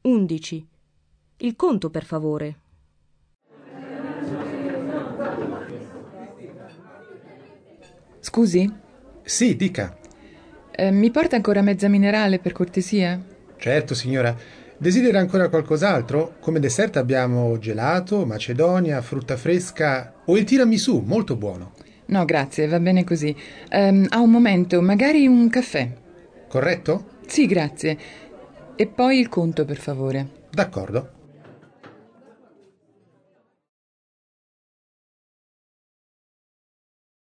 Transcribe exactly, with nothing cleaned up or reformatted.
undici. Il conto, per favore. Scusi? Sì, dica. Eh, mi porta ancora mezza minerale, per cortesia? Certo, signora. Desidera ancora qualcos'altro? Come dessert abbiamo gelato, macedonia, frutta fresca o il tiramisù, molto buono. No, grazie, va bene così. Ehm, ha un momento, magari un caffè? Corretto? Sì, grazie. E poi il conto, per favore. D'accordo.